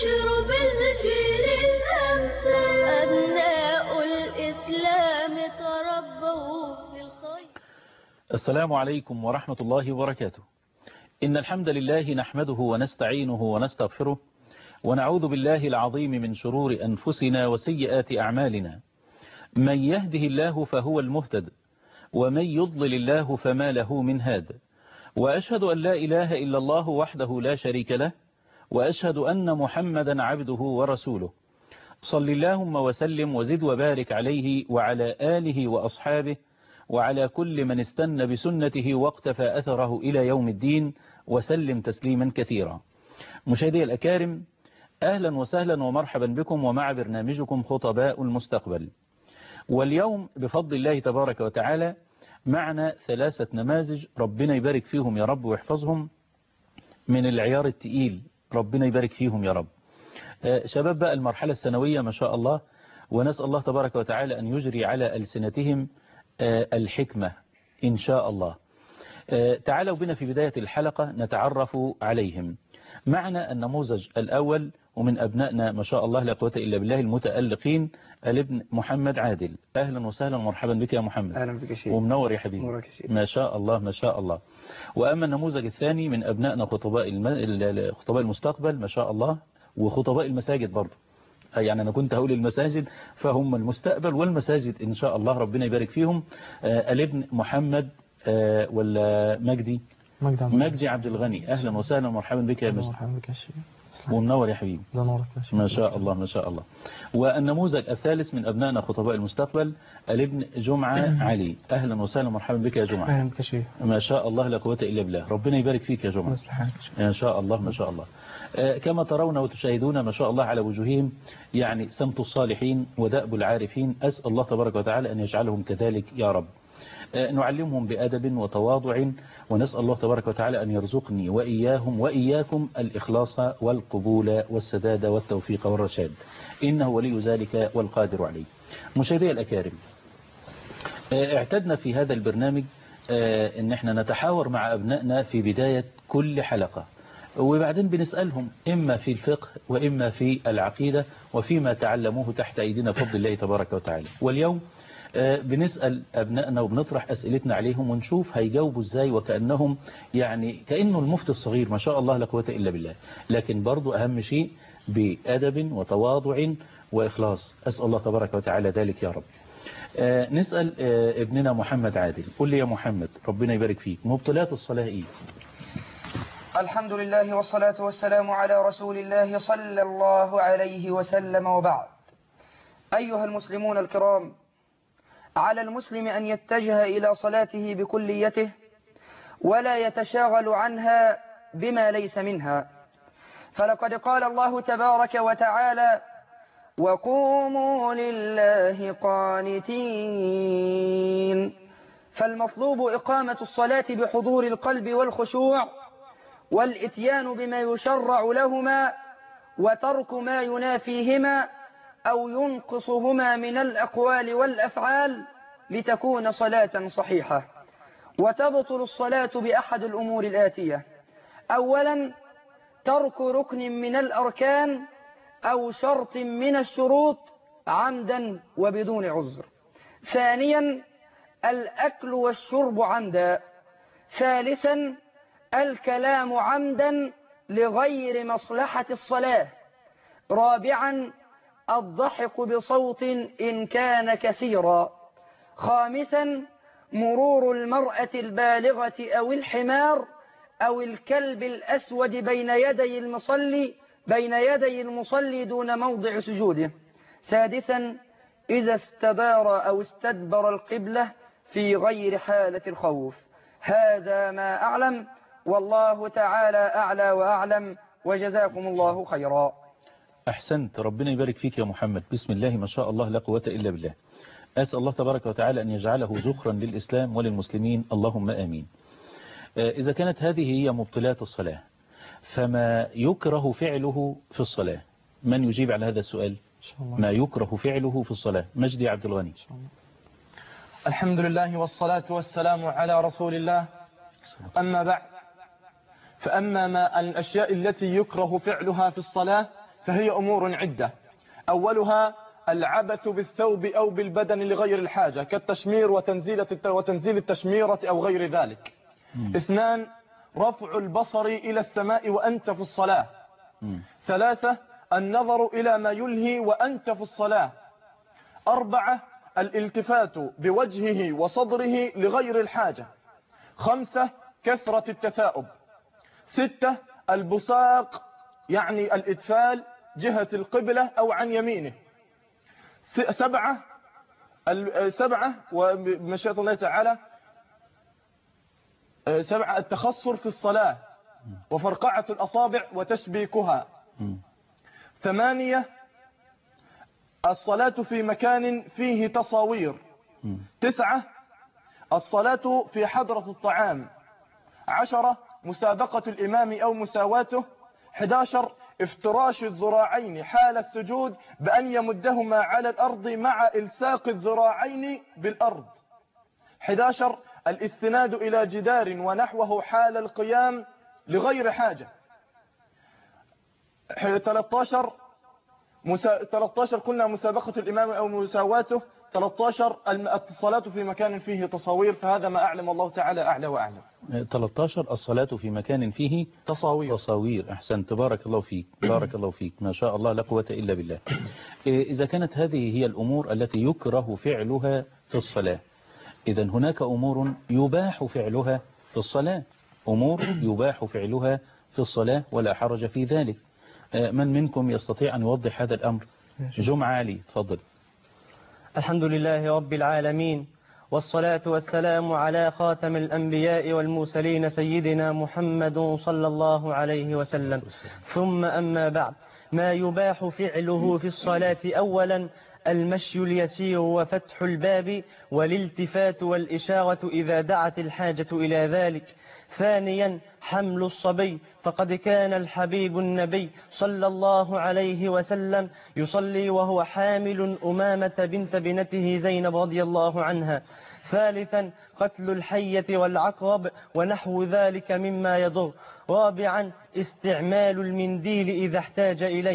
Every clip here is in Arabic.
يبشر بالجيل الأمثل أبناء الإسلام تربوا في الخير. السلام عليكم ورحمة الله وبركاته. إن الحمد لله نحمده ونستعينه ونستغفره ونعوذ بالله العظيم من شرور أنفسنا وسيئات أعمالنا. من يهده الله فهو المهتد ومن يضلل الله فما له من هاد. وأشهد أن لا إله إلا الله وحده لا شريك له وأشهد أن محمدا عبده ورسوله. صل اللهم وسلم وزد وبارك عليه وعلى آله وأصحابه وعلى كل من استنى بسنته واقتفى أثره إلى يوم الدين وسلم تسليما كثيرا. مشاهدي الأكارم، أهلا وسهلا ومرحبا بكم ومع برنامجكم خطباء المستقبل. واليوم بفضل الله تبارك وتعالى معنا 3 نماذج ربنا يبارك فيهم يا رب ويحفظهم من العيار التقيل، ربنا يبارك فيهم يا رب. شباب بقى المرحلة الثانوية ما شاء الله، ونسأل الله تبارك وتعالى أن يجري على ألسنتهم الحكمة إن شاء الله. تعالوا بنا في بداية الحلقة نتعرف عليهم. معنا النموذج الأول ومن أبنائنا ما شاء الله لا قوة إلا بالله المتألقين، الابن محمد عادل. أهلا وسهلا ومرحبا بك يا محمد. أهلا بك شيخ. ومنور يا حبيبي. ما شاء الله ما شاء الله. وأما النموذج الثاني من أبنائنا خطباء المستقبل ما شاء الله، وخطباء المساجد برضه. يعني أنا كنت هقول المساجد فهم المستقبل والمساجد إن شاء الله ربنا يبارك فيهم. الابن محمد ولا مجدي عبد الغني. أهلا وسهلا ومرحبا بك يا مجدي. ومنور يا حبيبي. ما شاء الله ما شاء الله. والنموذج الثالث من أبنائنا خطباء المستقبل الابن جمعة علي. أهلا وسهلا ومرحبا بك يا جمعة. أهلا بك شيخ. ما شاء الله لا قوة إلا بالله، ربنا يبارك فيك يا جمعة. ما شاء الله ما شاء الله. كما ترون وتشاهدون ما شاء الله على وجوههم يعني سمت الصالحين ودأب العارفين. أسأل الله تبارك وتعالى أن يجعلهم كذلك يا رب. نعلمهم بأدب وتواضع، ونسأل الله تبارك وتعالى أن يرزقني وإياهم وإياكم الإخلاص والقبول والسداد والتوفيق والرشاد، إنه ولي ذلك والقادر عليه. مشاهدي الأكارم، اعتدنا في هذا البرنامج ان احنا نتحاور مع أبنائنا في بداية كل حلقة، وبعدين بنسألهم إما في الفقه وإما في العقيدة وفيما تعلموه تحت أيدينا بفضل الله تبارك وتعالى. واليوم بنسأل أبنائنا وبنطرح أسئلتنا عليهم ونشوف هيجاوبوا إزاي، وكأنهم يعني كأنه المفتي الصغير ما شاء الله لا قوة إلا بالله، لكن برضو أهم شيء بأدب وتواضع وإخلاص. أسأل الله تبارك وتعالى ذلك يا رب. نسأل ابننا محمد عادل. قل لي يا محمد ربنا يبارك فيك، مبطلات الصلاة إيه؟ الحمد لله والصلاة والسلام على رسول الله صلى الله عليه وسلم، وبعد. أيها المسلمون الكرام، على المسلم أن يتجه إلى صلاته بكليته ولا يتشاغل عنها بما ليس منها، فلقد قال الله تبارك وتعالى: وقوموا لله قانتين. فالمطلوب إقامة الصلاة بحضور القلب والخشوع والإتيان بما يشرع لهما وترك ما ينافيهما أو ينقصهما من الأقوال والأفعال لتكون صلاة صحيحة. وتبطل الصلاة بأحد الأمور الآتية: أولا ترك ركن من الأركان أو شرط من الشروط عمدا وبدون عذر. ثانيا الأكل والشرب عمدا. ثالثا الكلام عمدا لغير مصلحة الصلاة. رابعا الضحك بصوت إن كان كثيرا. خامسا مرور المرأة البالغة أو الحمار أو الكلب الأسود بين يدي المصلي دون موضع سجوده. سادسا إذا استدار أو استدبر القبلة في غير حالة الخوف. هذا ما أعلم، والله تعالى أعلى وأعلم، وجزاكم الله خيرا. أحسنت، ربنا يبارك فيك يا محمد. بسم الله ما شاء الله لا قوة إلا بالله. أسأل الله تبارك وتعالى أن يجعله ذخرا للإسلام وللمسلمين، اللهم آمين. إذا كانت هذه هي مبطلات الصلاة، فما يكره فعله في الصلاة؟ من يجيب على هذا السؤال؟ ما يكره فعله في الصلاة؟ مجدي عبد الغني. الحمد لله والصلاة والسلام على رسول الله. أما بعد، فأما ما الأشياء التي يكره فعلها في الصلاة فهي أمور عدة. أولها العبث بالثوب أو بالبدن لغير الحاجة كالتشمير وتنزيل التشميرة أو غير ذلك. 2 رفع البصر إلى السماء وأنت في الصلاة. 3 النظر إلى ما يلهي وأنت في الصلاة. 4 الالتفات بوجهه وصدره لغير الحاجة. 5 كثرة التثاؤب. 6 البصاق يعني الإدفال جهة القبلة أو عن يمينه. 7 ومشيئة الله تعالى 7 التخصر في الصلاة وفرقعة الأصابع وتشبيكها. 8 الصلاة في مكان فيه تصاوير. 9 الصلاة في حضرة الطعام. 10 مسابقة الإمام أو مساواته. 11 افتراش الذراعين حال السجود بأن يمدهما على الأرض مع إلصاق الذراعين بالأرض. 11 الاستناد إلى جدار ونحوه حال القيام لغير حاجة. 13 قلنا مسابقة الإمام أو مساواته. 13 الصلاة في مكان فيه تصاوير، فهذا ما أعلم الله تعالى أعلى وأعلم. 13 الصلاة في مكان فيه تصاوير. أحسنت، بارك الله فيك، بارك الله فيك، ما شاء الله لا قوة إلا بالله. إذا كانت هذه هي الأمور التي يكره فعلها في الصلاة، إذن هناك أمور يباح فعلها في الصلاة، أمور يباح فعلها في الصلاة ولا حرج في ذلك. من منكم يستطيع أن يوضح هذا الأمر؟ جمعة علي، تفضل. الحمد لله رب العالمين، والصلاة والسلام على خاتم الأنبياء والمرسلين سيدنا محمد صلى الله عليه وسلم. ثم أما بعد، ما يباح فعله في الصلاة: أولا المشي اليسير وفتح الباب والالتفات والإشارة إذا دعت الحاجة إلى ذلك. ثانيا حمل الصبي، فقد كان الحبيب النبي صلى الله عليه وسلم يصلي وهو حامل أمامة بنت بنته زينب رضي الله عنها. ثالثا قتل الحية والعقرب ونحو ذلك مما يضر. رابعا استعمال المنديل إذا احتاج إليه.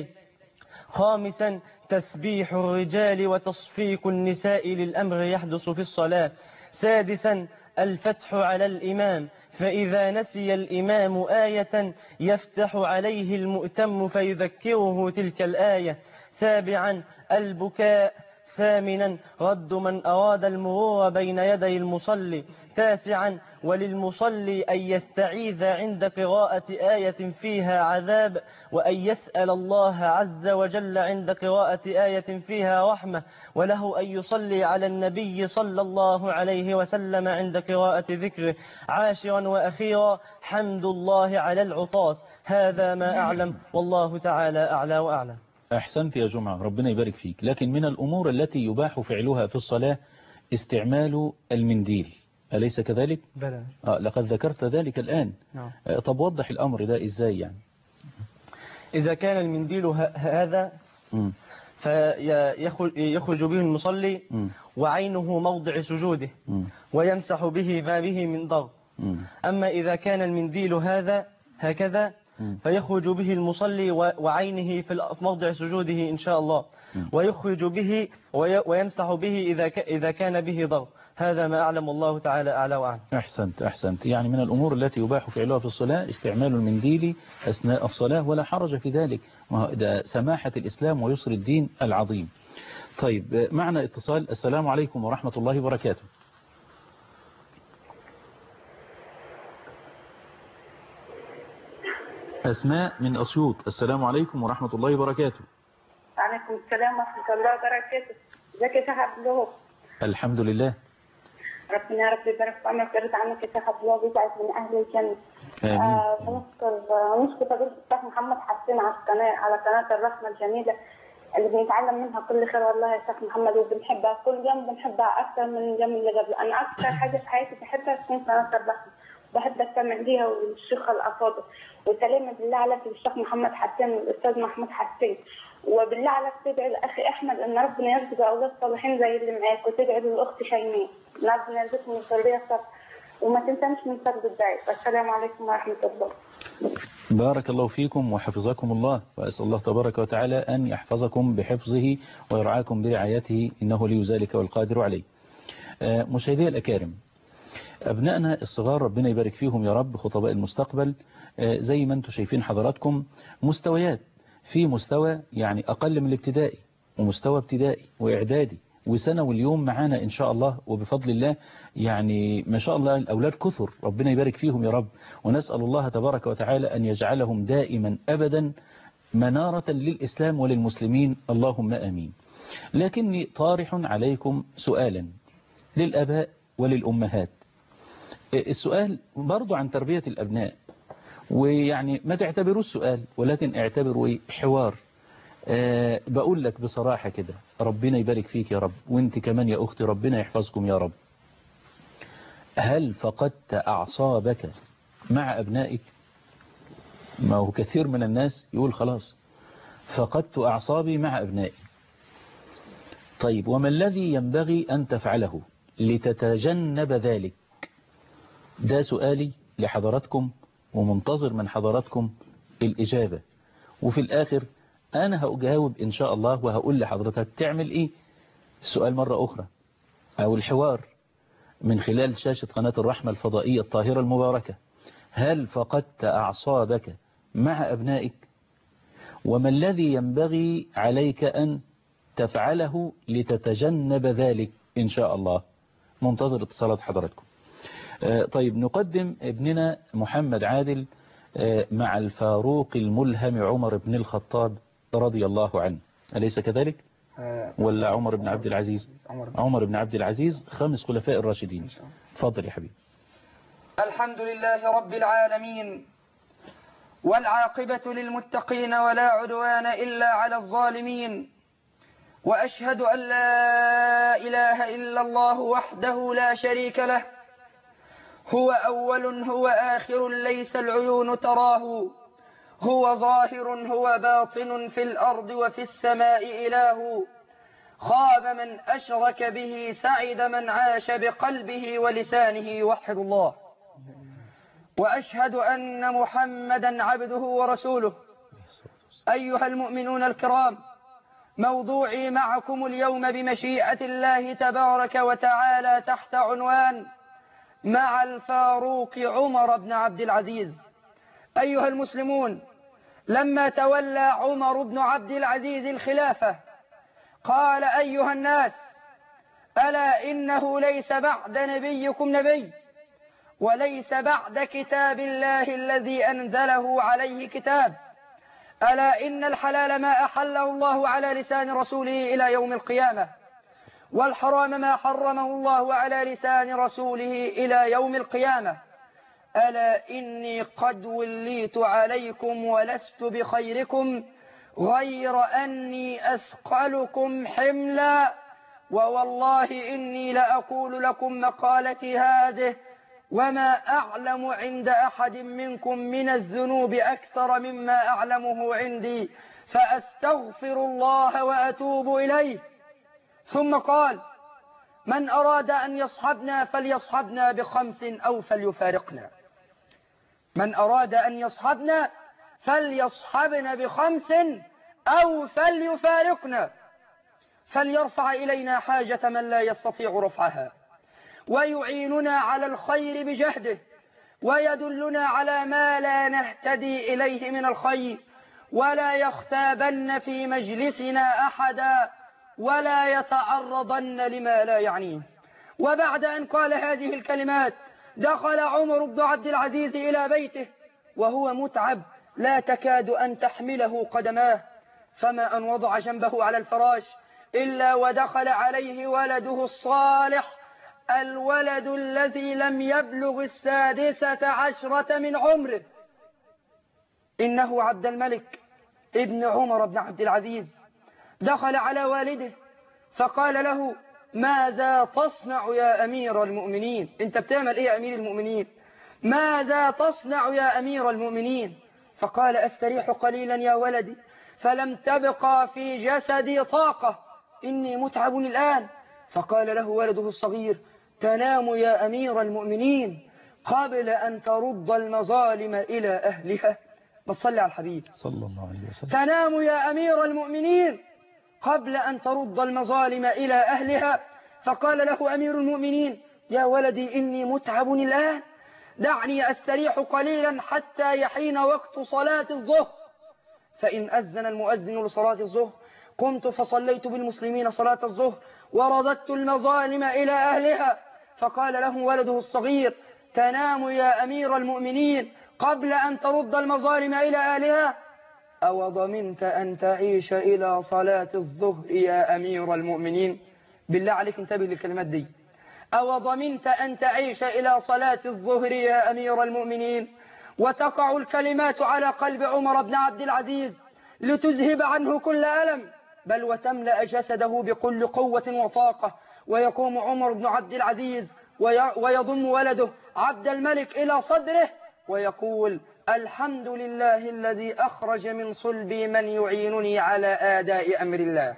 خامسا تسبيح الرجال وتصفيق النساء للأمر يحدث في الصلاة. سادسا الفتح على الإمام، فإذا نسي الإمام آية يفتح عليه المؤتم فيذكره تلك الآية. سابعا البكاء. ثامنا رد من أراد المرور بين يدي المصلي. تاسعا وللمصلي أن يستعيذ عند قراءة آية فيها عذاب، وأن يسأل الله عز وجل عند قراءة آية فيها رحمة، وله أن يصلي على النبي صلى الله عليه وسلم عند قراءة ذكره. عاشرا وأخيرا حمد الله على العطاس. هذا ما أعلم، والله تعالى أعلى وأعلم. أحسنت يا جمعة، ربنا يبارك فيك. لكن من الأمور التي يباح فعلها في الصلاة استعمال المنديل، أليس كذلك؟ بلى. لقد ذكرت ذلك الآن. نعم. طب وضح الأمر ده إزاي يعني؟ إذا كان المنديل هذا فيخرج به المصلي وعينه موضع سجوده ويمسح به ما به من ضر. أما إذا كان المنديل هكذا فيخرج به المصلي وعينه في موضع سجوده إن شاء الله، ويخرج به ويمسح به إذا كان به ضر. هذا ما أعلم، الله تعالى أعلى وأعلم. أحسنت. يعني من الأمور التي يباح فعلها في الصلاة استعمال المنديل أثناء الصلاة ولا حرج في ذلك، ده سماحة الإسلام ويسر الدين العظيم. طيب معنا اتصال. السلام عليكم ورحمة الله وبركاته. أسماء من أسيوط، السلام عليكم ورحمة الله وبركاته. وعليكم السلام ورحمة الله وبركاته. ازيك يا شيخ عبد الله؟ الحمد لله. ربنا يا رب يبارك في عمرك ويرضى عنك يا شيخ عبد الله ويجعلك من أهل الجنة. آمين. نشكر فضيلة الشيخ محمد حسين على قناة الرحمة الجميلة اللي بنتعلم منها كل خير والله يا شيخ محمد، وبنحبها كل يوم، بنحبها أكثر من اليوم اللي قبله. أنا أكثر حاجة في حياتي بحبها تكون قناة الرحمة، بحب أستمع ليها والشيخ الأفاضل. وسلامة بالله عليك للشيخ محمد حسين والأستاذ محمود حسين، وبالله عليك تدعي لأخي أحمد أن ربنا يرزق أولاد صالحين زي اللي معاك، وتدعي للأخت شيماء أن ربنا يرزقهم الذرية الصالحة، وما تنساش من فرض الدعاء. والسلام عليكم ورحمة الله. بارك الله فيكم وحفظكم الله، وأسأل الله تبارك وتعالى أن يحفظكم بحفظه ويرعاكم برعايته، إنه لي ذلك والقادر عليه. مشاهدي الأكارم، أبنائنا الصغار ربنا يبارك فيهم يا رب، خطباء المستقبل، زي ما انتم شايفين حضراتكم مستويات، في مستوى يعني أقل من الابتدائي، ومستوى ابتدائي وإعدادي وثانوي اليوم معانا إن شاء الله وبفضل الله. يعني ما شاء الله الأولاد كثر، ربنا يبارك فيهم يا رب، ونسأل الله تبارك وتعالى أن يجعلهم دائما أبدا منارة للإسلام وللمسلمين، اللهم آمين. لكني طارح عليكم سؤالا للأباء وللأمهات. السؤال برضو عن تربية الأبناء، ويعني ما تعتبروه السؤال ولكن اعتبروا حوار. بقول لك بصراحة كده، ربنا يبارك فيك يا رب، وانت كمان يا أختي ربنا يحفظكم يا رب. هل فقدت أعصابك مع أبنائك؟ ما هو كثير من الناس يقول خلاص فقدت أعصابي مع أبنائي. طيب وما الذي ينبغي أن تفعله لتتجنب ذلك؟ ده سؤالي لحضراتكم، ومنتظر من حضراتكم الإجابة. وفي الآخر أنا هأجاوب إن شاء الله، وهقول لحضرتك تعمل إيه. السؤال مرة أخرى أو الحوار من خلال شاشة قناة الرحمة الفضائية الطاهرة المباركة: هل فقدت أعصابك مع أبنائك؟ وما الذي ينبغي عليك أن تفعله لتتجنب ذلك إن شاء الله؟ منتظر اتصالات حضراتكم. طيب نقدم ابننا محمد عادل مع الفاروق الملهم عمر بن الخطاب رضي الله عنه، أليس كذلك؟ ولا عمر بن عبد العزيز؟ عمر بن عبد العزيز، 5 خلفاء الراشدين. فضل يا حبيبي. الحمد لله رب العالمين، والعاقبة للمتقين ولا عدوان إلا على الظالمين، وأشهد أن لا إله إلا الله وحده لا شريك له، هو أول هو آخر ليس العيون تراه، هو ظاهر هو باطن في الأرض وفي السماء إله، خاب من أشرك به سعد من عاش بقلبه ولسانه يوحد الله، وأشهد أن محمدا عبده ورسوله. أيها المؤمنون الكرام، موضوعي معكم اليوم بمشيئة الله تبارك وتعالى تحت عنوان مع الفاروق عمر بن عبد العزيز. أيها المسلمون، لما تولى عمر بن عبد العزيز الخلافة قال: أيها الناس، ألا إنه ليس بعد نبيكم نبي، وليس بعد كتاب الله الذي أنزله عليه كتاب، ألا إن الحلال ما أحله الله على لسان رسوله إلى يوم القيامة، والحرام ما حرمه الله على لسان رسوله إلى يوم القيامة، ألا إني قد وليت عليكم ولست بخيركم غير أني أثقلكم حملا، ووالله إني لأقول لكم مقالتي هذه وما أعلم عند أحد منكم من الذنوب أكثر مما أعلمه عندي، فأستغفر الله وأتوب إليه. ثم قال: من أراد أن يصحبنا فليصحبنا ب5 أو فليفارقنا. من أراد أن يصحبنا فليصحبنا ب5 أو فليفارقنا، فليرفع إلينا حاجة من لا يستطيع رفعها، ويعيننا على الخير بجهده، ويدلنا على ما لا نهتدي إليه من الخير، ولا يختابن في مجلسنا أحدا، ولا يتعرضن لما لا يعنيه. وبعد أن قال هذه الكلمات دخل عمر بن عبد العزيز إلى بيته وهو متعب لا تكاد أن تحمله قدماه، فما أن وضع جنبه على الفراش إلا ودخل عليه ولده الصالح، الولد الذي لم يبلغ 16 من عمره، إنه عبد الملك ابن عمر بن عبد العزيز. دخل على والده فقال له: ماذا تصنع يا أمير المؤمنين؟ أنت بتعمل إيه يا أمير المؤمنين؟ ماذا تصنع يا أمير المؤمنين؟ فقال: أستريح قليلا يا ولدي، فلم تبقى في جسدي طاقة، إني متعب الآن. فقال له ولده الصغير: تنام يا أمير المؤمنين قبل أن ترد المظالم إلى أهلها. بس صلي على الحبيب. صلى الله عليه وسلم. تنام يا أمير المؤمنين قبل أن ترد المظالم إلى أهلها. فقال له أمير المؤمنين: يا ولدي إني متعب الآن، دعني أستريح قليلا حتى يحين وقت صلاة الظهر. فإن أذن المؤذن لصلاة الظهر قمت فصليت بالمسلمين صلاة الظهر ورددت المظالم إلى أهلها. فقال له ولده الصغير: تنام يا أمير المؤمنين قبل أن ترد المظالم إلى أهلها؟ أو ضمنت أن تعيش إلى صلاة الظهر يا أمير المؤمنين؟ بالله عليك انتبه للكلمات دي. أو ضمنت أن تعيش إلى صلاة الظهر يا أمير المؤمنين؟ وتقع الكلمات على قلب عمر بن عبد العزيز لتذهب عنه كل ألم، بل وتملأ جسده بكل قوة وطاقة. ويقوم عمر بن عبد العزيز ويضم ولده عبد الملك إلى صدره ويقول: الحمد لله الذي أخرج من صلبي من يعينني على آداء أمر الله.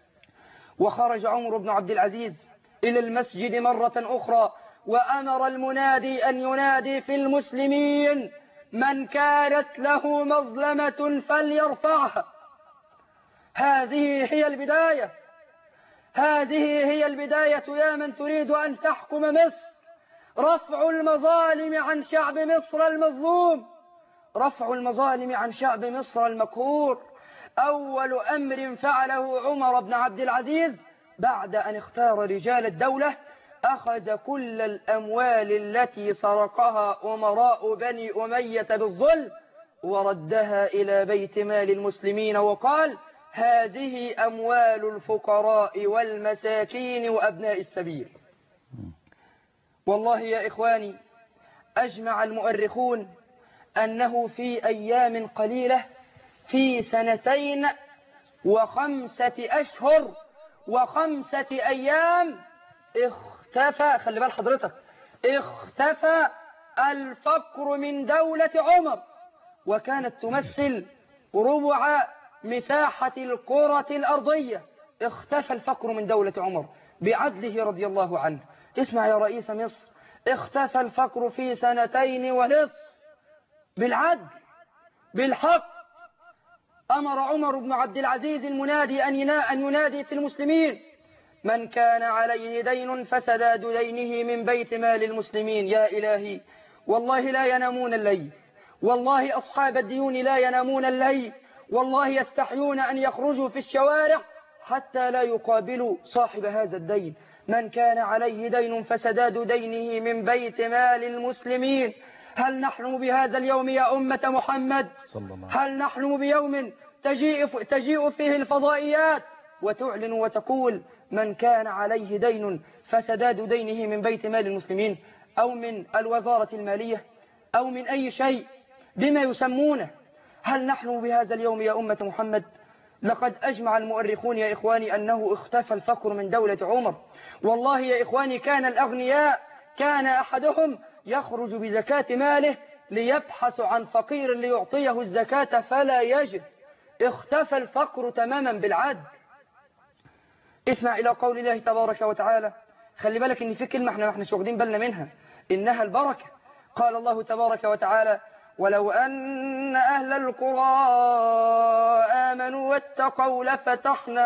وخرج عمر بن عبد العزيز إلى المسجد مرة أخرى وأمر المنادي أن ينادي في المسلمين: من كانت له مظلمة فليرفعها. هذه هي البداية، هذه هي البداية يا من تريد أن تحكم مصر. رفع المظالم عن شعب مصر المظلوم، رفع المظالم عن شعب مصر المقهور. أول أمر فعله عمر بن عبد العزيز بعد أن اختار رجال الدولة: أخذ كل الأموال التي سرقها أمراء بني أمية بالظلم وردها إلى بيت مال المسلمين، وقال: هذه أموال الفقراء والمساكين وأبناء السبيل. والله يا إخواني، أجمع المؤرخون أنه في أيام قليلة، في 2 و5 أشهر و5 أيام، اختفى، خلي بال حضرتك، اختفى الفقر من دولة عمر، وكانت تمثل ربع مساحة الكرة الأرضية. اختفى الفقر من دولة عمر بعدله رضي الله عنه. اسمع يا رئيس مصر، اختفى الفقر في 2.5 بالعدل بالحق. أمر عمر بن عبد العزيز المنادي أن ينادي في المسلمين: من كان عليه دين فسداد دينه من بيت مال المسلمين. يا إلهي، والله لا ينامون الليل، والله أصحاب الديون لا ينامون الليل، والله يستحيون أن يخرجوا في الشوارع حتى لا يقابلوا صاحب هذا الدين. من كان عليه دين فسداد دينه من بيت مال المسلمين. هل نحلم بهذا اليوم يا أمة محمد؟ هل نحلم بيوم تجيء فيه الفضائيات وتعلن وتقول: من كان عليه دين فسداد دينه من بيت مال المسلمين، أو من الوزارة المالية، أو من أي شيء بما يسمونه؟ هل نحلم بهذا اليوم يا أمة محمد؟ لقد أجمع المؤرخون يا إخواني أنه اختفى الفقر من دولة عمر. والله يا إخواني، كان الأغنياء، كان أحدهم يخرج بزكاة ماله ليبحث عن فقير ليعطيه الزكاة فلا يجد. اختفى الفقر تماما بالعدل. اسمع إلى قول الله تبارك وتعالى، خلي بالك إن في كلمة احنا مش واخدين بالنا منها، إنها البركة. قال الله تبارك وتعالى: ولو أن أهل القرى آمنوا واتقوا لفتحنا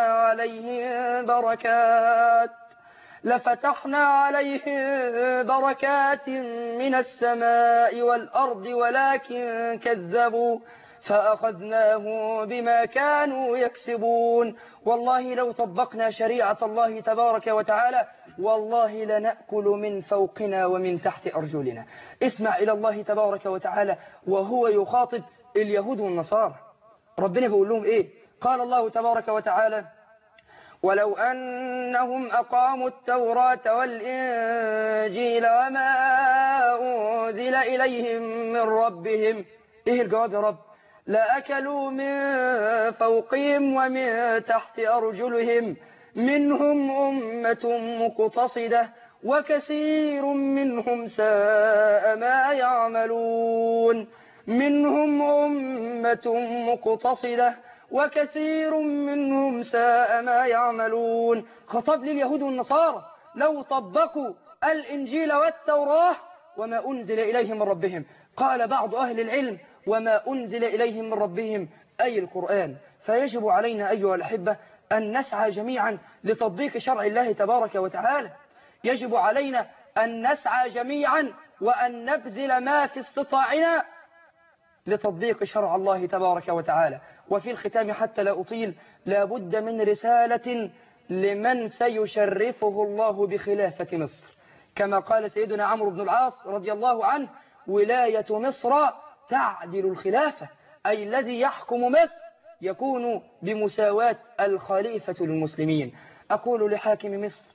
عليهم بركات من السماء والأرض ولكن كذبوا فأخذناهم بما كانوا يكسبون. والله لو طبقنا شريعة الله تبارك وتعالى والله لنأكل من فوقنا ومن تحت أرجلنا. اسمع إلى الله تبارك وتعالى وهو يخاطب اليهود والنصارى. ربنا بيقول لهم إيه؟ قال الله تبارك وتعالى: ولو أنهم أقاموا التوراة والإنجيل وما أنزل إليهم من ربهم. إيه الجواب يا رب؟ لأكلوا من فوقهم ومن تحت أرجلهم منهم أمة مقتصدة وكثير منهم ساء ما يعملون. منهم أمة مقتصدة وكثير منهم ساء ما يعملون. خطاب لليهود والنصارى، لو طبقوا الإنجيل والتوراة وما أنزل إليهم من ربهم. قال بعض أهل العلم وما أنزل إليهم من ربهم أي القرآن. فيجب علينا أيها الأحبة أن نسعى جميعا لتطبيق شرع الله تبارك وتعالى. يجب علينا أن نسعى جميعا وأن نبذل ما في استطاعنا لتطبيق شرع الله تبارك وتعالى. وفي الختام حتى لا أطيل، لا بد من رسالة لمن سيشرفه الله بخلافة مصر. كما قال سيدنا عمرو بن العاص رضي الله عنه: ولاية مصر تعدل الخلافة، أي الذي يحكم مصر يكون بمساواة الخليفة للمسلمين. أقول لحاكم مصر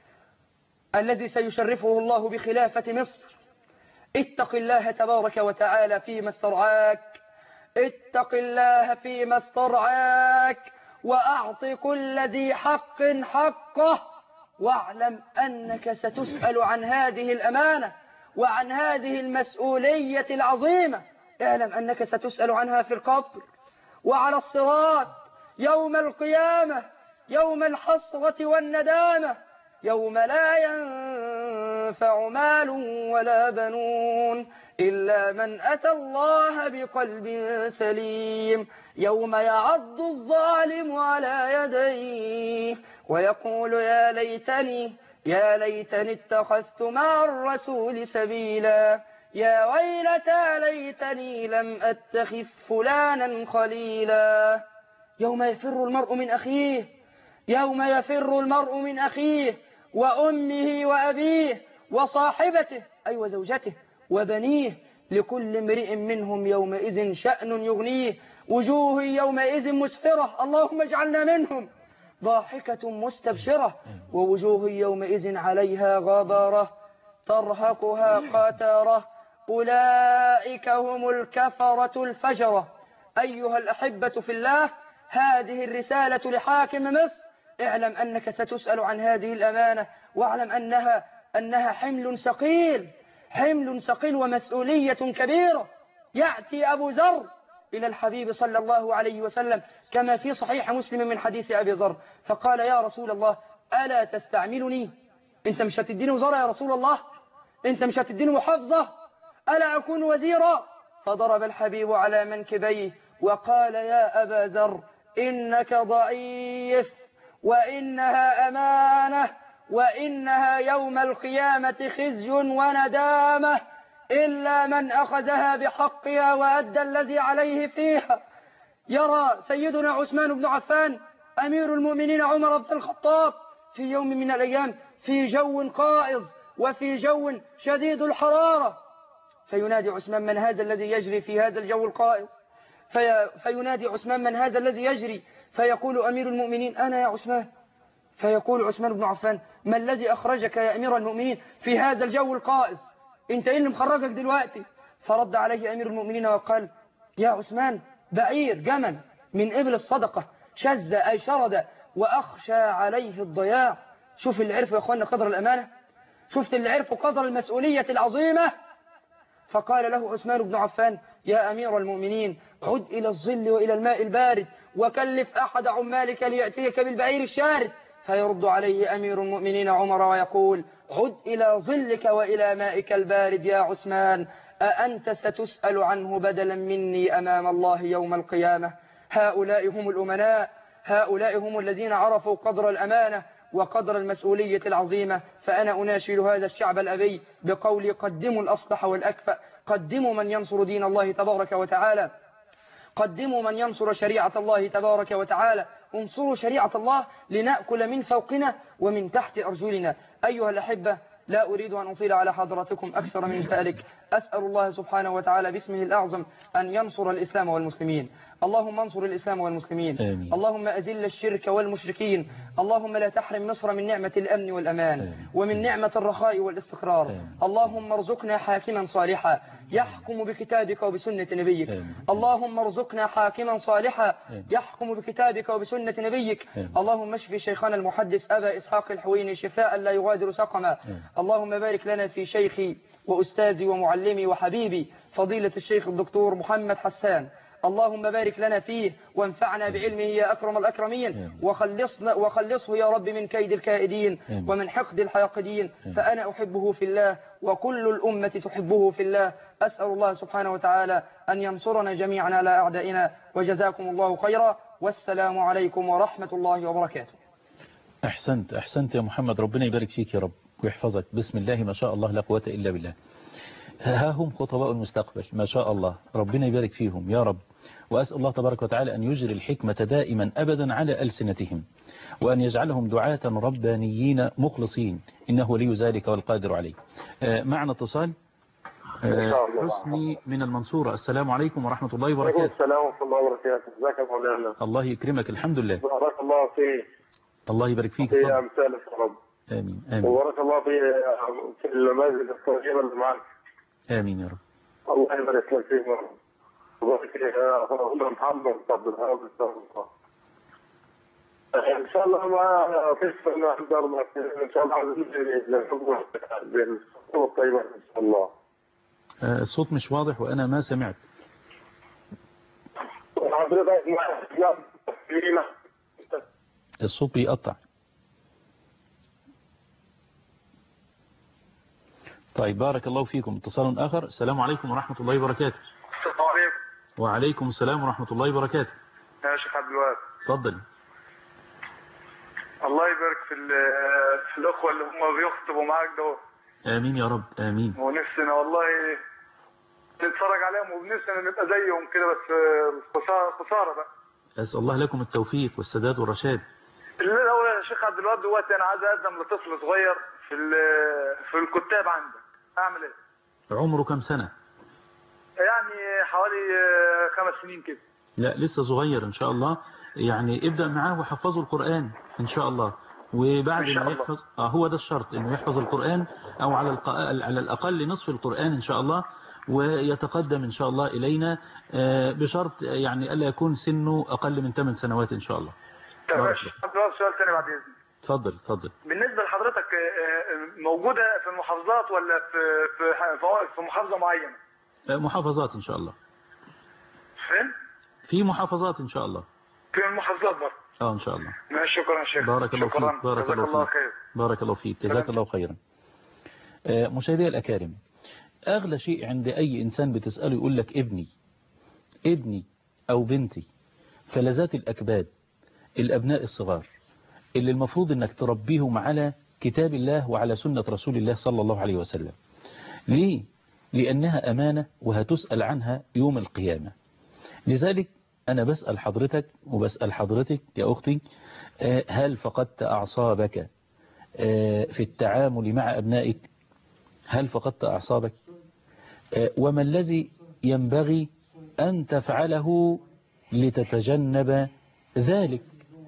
الذي سيشرفه الله بخلافة مصر: اتق الله تبارك وتعالى فيما استرعاك، اتق الله فيما استرعاك، وأعط كل ذي حق حقه، واعلم أنك ستسأل عن هذه الأمانة وعن هذه المسؤولية العظيمة. اعلم أنك ستسأل عنها في القبر وعلى الصراط يوم القيامة، يوم الحسرة والندامة، يوم لا ينفع مال ولا بنون إلا من أتى الله بقلب سليم، يوم يعض الظالم على يديه ويقول يا ليتني اتخذت مع الرسول سبيلا، يا ويلتى ليتني لم أتخذ فلانا خليلا. يوم يفر المرء من أخيه، يوم يفر المرء من أخيه وأمه وأبيه وصاحبته أي وزوجته وبنيه، لكل امرئ منهم يومئذ شأن يغنيه، وجوه يومئذ مسفرة، اللهم اجعلنا منهم، ضاحكة مستبشرة، ووجوه يومئذ عليها غبرة ترهقها قترة، أولئك هم الكفرة الفجرة. أيها الأحبة في الله، هذه الرسالة لحاكم مصر: اعلم أنك ستسأل عن هذه الأمانة، واعلم أنها حمل ثقيل ومسؤولية كبيرة. يأتي أبو ذر إلى الحبيب صلى الله عليه وسلم كما في صحيح مسلم من حديث أبي ذر، فقال: يا رسول الله ألا تستعملني؟ أنت مش هتديني وزارة يا رسول الله؟ أنت مش هتديني محافظة؟ ألا أكون وزيرا؟ فضرب الحبيب على منكبيه وقال: يا أبا ذر إنك ضعيف، وإنها أمانة، وإنها يوم القيامة خزي وندامة، إلا من أخذها بحقها وأدى الذي عليه فيها. يرى سيدنا عثمان بن عفان أمير المؤمنين عمر بن الخطاب في يوم من الأيام في جو قائض وفي جو شديد الحرارة، فينادي عثمان: من هذا الذي يجري في هذا الجو القائض؟ فينادي عثمان: من هذا الذي يجري؟ فيقول أمير المؤمنين: أنا يا عثمان. فيقول عثمان بن عفان: ما الذي أخرجك يا أمير المؤمنين في هذا الجو القائض؟ أنت إيه اللي مخرجك دلوقتي؟ فرد عليه أمير المؤمنين وقال: يا عثمان، بعير جمل من إبل الصدقة شز أي شرد وأخشى عليه الضياع. شوف اللي عرفوا يا أخوانا قدر الأمانة، شفت اللي عرفوا قدر المسؤولية العظيمة. فقال له عثمان بن عفان: يا أمير المؤمنين، عد إلى الظل وإلى الماء البارد، وكلف أحد عمالك ليأتيك بالبعير الشارد. فيرد عليه أمير المؤمنين عمر ويقول: عد إلى ظلك وإلى مائك البارد يا عثمان، أأنت ستسأل عنه بدلا مني أمام الله يوم القيامة. هؤلاء هم الأمناء، هؤلاء هم الذين عرفوا قدر الأمانة وقدر المسؤولية العظيمة. فأنا أناشد هذا الشعب الأبي بقولي: قدموا الأصلح والأكفأ، قدموا من ينصر دين الله تبارك وتعالى، قدموا من ينصر شريعة الله تبارك وتعالى، انصروا شريعة الله لنأكل من فوقنا ومن تحت أرجلنا. أيها الأحبة، لا أريد أن أطيل على حضراتكم أكثر من ذلك. أسأل الله سبحانه وتعالى باسمه الأعظم أن ينصر الإسلام والمسلمين. اللهم انصر الإسلام والمسلمين. آمين. اللهم أذل الشرك والمشركين. اللهم لا تحرم مصر من نعمة الأمن والأمان. آمين. ومن نعمة الرخاء والاستقرار. آمين. اللهم ارزقنا حاكما صالحا يحكم بكتابك وبسنة نبيك. آمين. اللهم ارزقنا حاكما صالحا يحكم بكتابك وبسنة نبيك. آمين. اللهم اشف شيخنا المحدث أبا إسحاق الحويني شفاء لا يغادر سقما. اللهم بارك لنا في شيخي وأستاذي ومعلمي وحبيبي فضيلة الشيخ الدكتور محمد حسان. اللهم بارك لنا فيه وانفعنا بعلمه يا أكرم الأكرمين، وخلصه يا رب من كيد الكائدين ومن حقد الحاقدين، فأنا أحبه في الله وكل الأمة تحبه في الله. أسأل الله سبحانه وتعالى أن ينصرنا جميعا على أعدائنا، وجزاكم الله خيرا، والسلام عليكم ورحمة الله وبركاته. أحسنت يا محمد، ربنا يبارك فيك يا رب ويحفظك. بسم الله ما شاء الله لا قوة إلا بالله. ها هم خطباء المستقبل ما شاء الله، ربنا يبارك فيهم يا رب، وأسأل الله تبارك وتعالى أن يجري الحكمة دائما أبدا على ألسنتهم، وأن يجعلهم دعاة ربانيين مخلصين، إنه ولي ذلك والقادر عليه. معنا اتصال. حسني من المنصورة. السلام عليكم ورحمة الله وبركاته. السلام ورحمة الله وبركاته. ازيك يا مولانا؟ الله يكرمك، الحمد لله. بارك الله فيك. الله يبارك فيك. في أمثالك يا رب. آمين آمين. وبارك الله في المسجد الطيبة اللي معك. آمين يا رب. الله يبارك لك فيك يا رب. وبارك لك يا أخونا محمد عبد الوهاب إن شاء الله. إن شاء الله ما فيش نقدر إن شاء الله بالصورة الطيبة إن شاء الله. الصوت مش واضح وأنا ما سمعت. الصوت بيقطع. طيب بارك الله فيكم. اتصال آخر. السلام عليكم ورحمة الله وبركاته. السلام عليكم. وعليكم السلام ورحمة الله وبركاته. يا شيخ عبد الوهاب. تفضل. الله يبارك في الأخوة اللي هم بيخطبوا معاك دول. آمين يا رب آمين. ونفسنا والله نتفرج عليهم وبنفسنا نبقى زيهم كده، بس خسارة بقى. أسأل الله لكم التوفيق والسداد والرشاد. الأول يا شيخ عبد الوهاب دلوقتي أنا عايز أقدم لطفل صغير في الكتاب عندك، أعمل إيه؟ عمره كم سنة؟ يعني حوالي 5 سنين كده. لا لسه صغير إن شاء الله، يعني ابدأ معاه وحفظه القرآن إن شاء الله، وبعد ما يحفظ هو ده الشرط، إنه يحفظ القرآن أو على الأقل نصف القرآن إن شاء الله، ويتقدم إن شاء الله إلينا بشرط يعني ألا يكون سنه أقل من 8 سنوات إن شاء الله. تمام. سؤال ثاني بعد إذنك. اتفضل. بالنسبة لحضرتك موجودة في المحافظات ولا في محافظة معينة؟ محافظات إن شاء الله. فين؟ في محافظات إن شاء الله. في المحافظات برضه. إن شاء الله. شكرا يا شيخ. بارك الله فيك. بارك الله فيك. جزاك الله خيرا. مشاهدي الأكارم، أغلى شيء عند أي إنسان بتسأله يقول لك ابني أو بنتي، فلذات الأكباد، الأبناء الصغار اللي المفروض أنك تربيهم على كتاب الله وعلى سنة رسول الله صلى الله عليه وسلم. ليه؟ لأنها أمانة وهتسأل عنها يوم القيامة. لذلك أنا بسأل حضرتك وبسأل حضرتك يا أختي، هل فقدت أعصابك في التعامل مع أبنائك؟ هل فقدت أعصابك؟ وما الذي ينبغي أن تفعله لتتجنب ذلك؟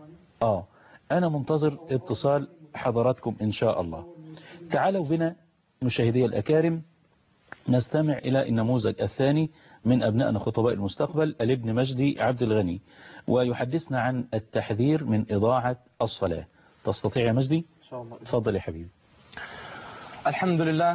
أنا منتظر اتصال حضراتكم إن شاء الله. تعالوا بنا مشاهدي الأكارم نستمع إلى النموذج الثاني من أبنائنا خطباء المستقبل، الابن مجدي عبد الغني، ويحدثنا عن التحذير من إضاعة الصلاة. تستطيع يا مجدي؟ إن شاء الله. تفضل يا حبيبي. الحمد لله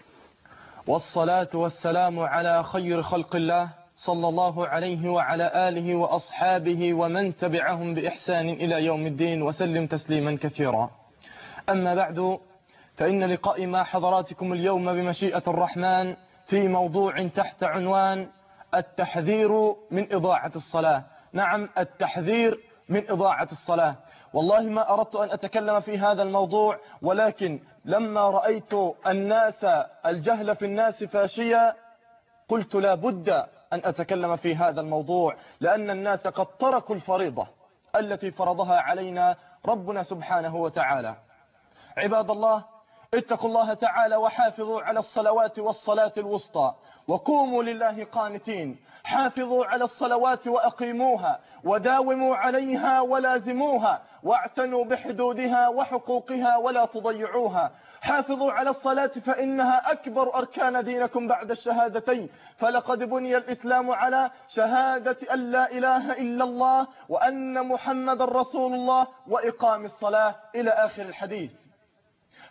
والصلاة والسلام على خير خلق الله صلى الله عليه وعلى آله وأصحابه ومن تبعهم بإحسان إلى يوم الدين وسلم تسليما كثيرا. أما بعد، فإن لقائي مع حضراتكم اليوم بمشيئة الرحمن في موضوع تحت عنوان التحذير من إضاعة الصلاة. نعم، التحذير من إضاعة الصلاة. والله ما أردت أن أتكلم في هذا الموضوع، ولكن لما رأيت الناس الجهل في الناس فاشيا قلت لا بد أن أتكلم في هذا الموضوع، لأن الناس قد تركوا الفريضة التي فرضها علينا ربنا سبحانه وتعالى. عباد الله، اتقوا الله تعالى وحافظوا على الصلوات والصلاة الوسطى وقوموا لله قانتين. حافظوا على الصلوات وأقيموها وداوموا عليها ولازموها واعتنوا بحدودها وحقوقها ولا تضيعوها. حافظوا على الصلاة فإنها أكبر أركان دينكم بعد الشهادتين، فلقد بني الإسلام على شهادة أن لا إله إلا الله وأن محمد رسول الله وإقام الصلاة إلى آخر الحديث.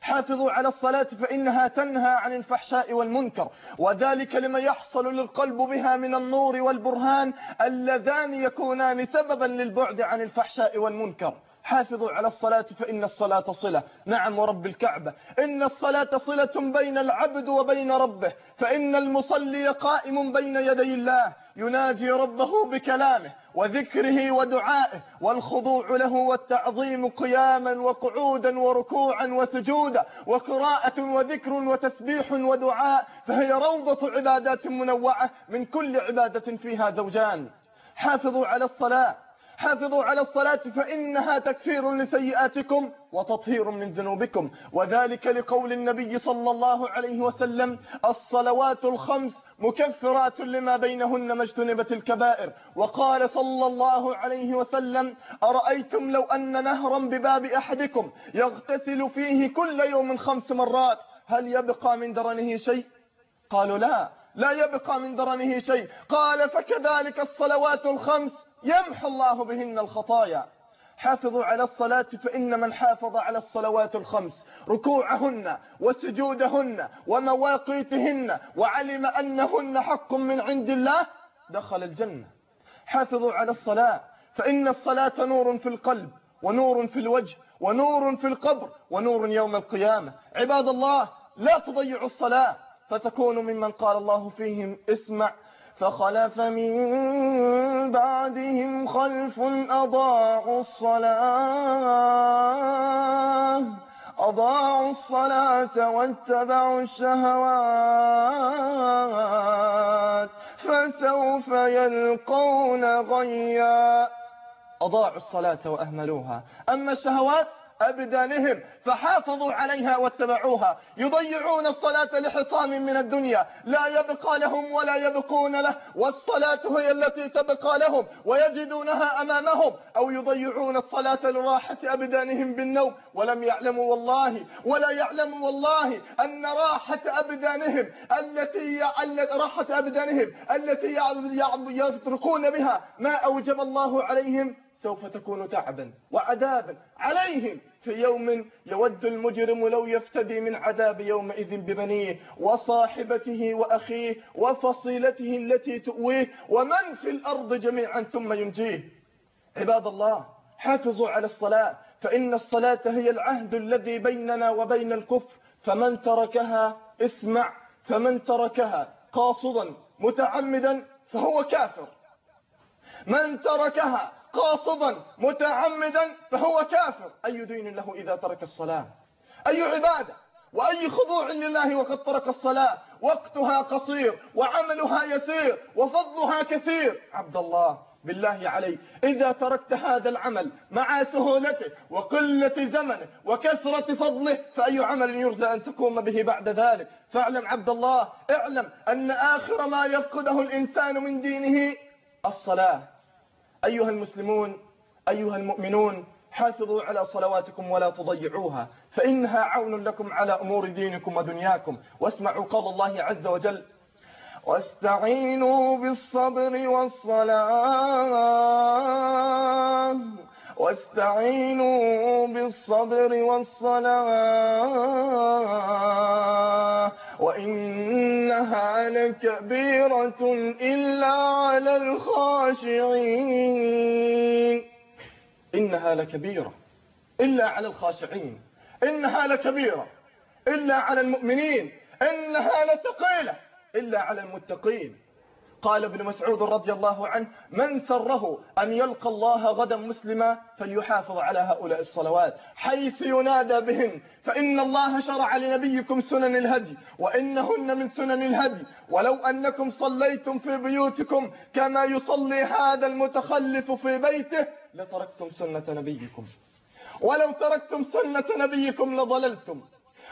حافظوا على الصلاة فإنها تنهى عن الفحشاء والمنكر، وذلك لما يحصل للقلب بها من النور والبرهان اللذان يكونان سببا للبعد عن الفحشاء والمنكر. حافظوا على الصلاة فإن الصلاة صلة. نعم ورب الكعبة، إن الصلاة صلة بين العبد وبين ربه، فإن المصلي قائم بين يدي الله يناجي ربه بكلامه وذكره ودعائه، والخضوع له والتعظيم قياما وقعودا وركوعا وسجودا وقراءة وذكر وتسبيح ودعاء، فهي روضة عبادات منوعة من كل عبادة فيها زوجان. حافظوا على الصلاة، حافظوا على الصلاة فإنها تكفير لسيئاتكم وتطهير من ذنوبكم، وذلك لقول النبي صلى الله عليه وسلم: الصلوات الخمس مكفرات لما بينهن ما اجتنبت الكبائر. وقال صلى الله عليه وسلم: أرأيتم لو أن نهرا بباب أحدكم يغتسل فيه كل يوم 5 مرات هل يبقى من درنه شيء؟ قالوا لا يبقى من درنه شيء. قال: فكذلك الصلوات الخمس يمحو الله بهن الخطايا. حافظوا على الصلاة فإن من حافظ على الصلوات الخمس ركوعهن وسجودهن ومواقيتهن وعلم أنهن حق من عند الله دخل الجنة. حافظوا على الصلاة فإن الصلاة نور في القلب ونور في الوجه ونور في القبر ونور يوم القيامة. عباد الله، لا تضيعوا الصلاة فتكونوا ممن قال الله فيهم: اسمع: فخلف من بعدهم خلف أضاعوا الصلاة واتبعوا الشهوات فسوف يلقون غيا. أضاعوا الصلاة وأهملوها، أما الشهوات أبدانهم فحافظوا عليها واتبعوها. يضيعون الصلاة لحطام من الدنيا لا يبقى لهم ولا يبقون له، والصلاة هي التي تبقى لهم ويجدونها أمامهم، أو يضيعون الصلاة لراحة أبدانهم بالنوم ولم يعلموا والله أن راحة أبدانهم التي يتركون بها ما أوجب الله عليهم سوف تكون تعبا وعذابا عليهم في يوم يود المجرم لو يفتدي من عذاب يومئذ ببنيه وصاحبته وأخيه وفصيلته التي تؤويه ومن في الأرض جميعا ثم ينجيه. عباد الله، حافظوا على الصلاة فإن الصلاة هي العهد الذي بيننا وبين الكفر، فمن تركها فمن تركها قاصدا متعمدا فهو كافر. من تركها قاصدا متعمدا فهو كافر. أي دين له إذا ترك الصلاة؟ أي عبادة وأي خضوع لله وقد ترك الصلاة؟ وقتها قصير وعملها يسير وفضلها كثير. عبد الله، بالله عليك، إذا تركت هذا العمل مع سهولته وقلة زمنه وكثرة فضله فأي عمل يرجى أن تقوم به بعد ذلك؟ فاعلم عبد الله، اعلم أن آخر ما يفقده الإنسان من دينه الصلاة. أيها المسلمون، أيها المؤمنون، حافظوا على صلواتكم ولا تضيعوها فإنها عون لكم على أمور دينكم ودنياكم. واسمعوا قول الله عز وجل: واستعينوا بالصبر والصلاة وإنها لكبيرة إلا على الخاشعين. إنها لكبيرة إلا على الخاشعين، إنها لكبيرة إلا على المؤمنين، إنها لثقيلة إلا على المتقين. قال ابن مسعود رضي الله عنه: من سره أن يلقى الله غدا مسلما فليحافظ على هؤلاء الصلوات حيث ينادى بهن، فإن الله شرع لنبيكم سنن الهدي وإنهن من سنن الهدي، ولو أنكم صليتم في بيوتكم كما يصلي هذا المتخلف في بيته لتركتم سنة نبيكم، ولو تركتم سنة نبيكم لضللتم،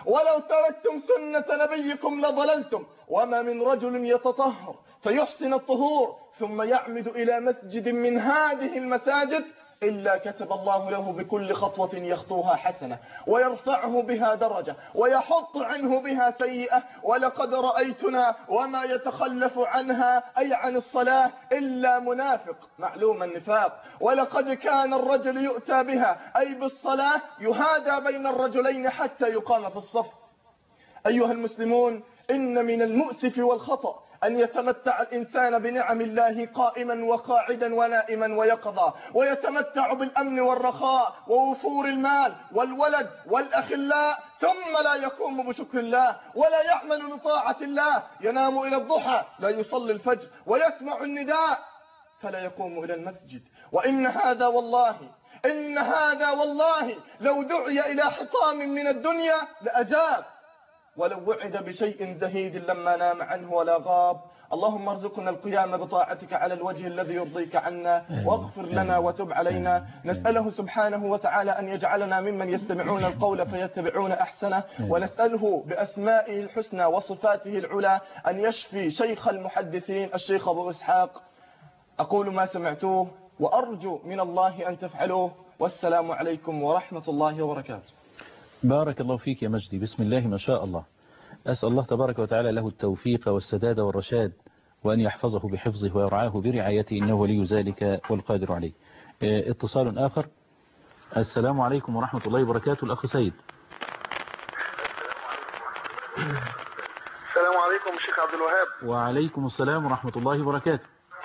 وما من رجل يتطهر فيحسن الطهور ثم يعمد إلى مسجد من هذه المساجد إلا كتب الله له بكل خطوة يخطوها حسنة ويرفعه بها درجة ويحط عنه بها سيئة. ولقد رأيتنا وما يتخلف عنها أي عن الصلاة إلا منافق معلوم النفاق. ولقد كان الرجل يؤتى بها أي بالصلاة يهادى بين الرجلين حتى يقام في الصف. أيها المسلمون، إن من المؤسف والخطأ أن يتمتع الإنسان بنعم الله قائما وقاعدا ونائما ويقظا، ويتمتع بالأمن والرخاء ووفور المال والولد والأخلاء، ثم لا يقوم بشكر الله ولا يعمل لطاعة الله. ينام إلى الضحى لا يصلي الفجر، ويسمع النداء فلا يقوم إلى المسجد. وإن هذا والله لو دعي إلى حطام من الدنيا لأجاب، ولو وعد بشيء زهيد لما نام عنه ولا غاب. اللهم ارزقنا القيام بطاعتك على الوجه الذي يرضيك عنا، واغفر لنا وتب علينا. نسأله سبحانه وتعالى أن يجعلنا ممن يستمعون القول فيتبعون أحسنه، ونسأله بأسمائه الحسنى وصفاته العلى أن يشفي شيخ المحدثين الشيخ أبو إسحاق. أقول ما سمعتوه وأرجو من الله أن تفعلوه، والسلام عليكم ورحمة الله وبركاته. بارك الله فيك يا مجدي، بسم الله ما شاء الله. أسأل الله تبارك وتعالى له التوفيق والسداد والرشاد، وأن يحفظه بحفظه ويرعاه برعايته، إنه ولي ذلك والقادر عليه. اتصال آخر. السلام عليكم ورحمة الله وبركاته. الأخ سيد. السلام عليكم الشيخ عبد الوهاب. وعليكم السلام ورحمة الله وبركاته.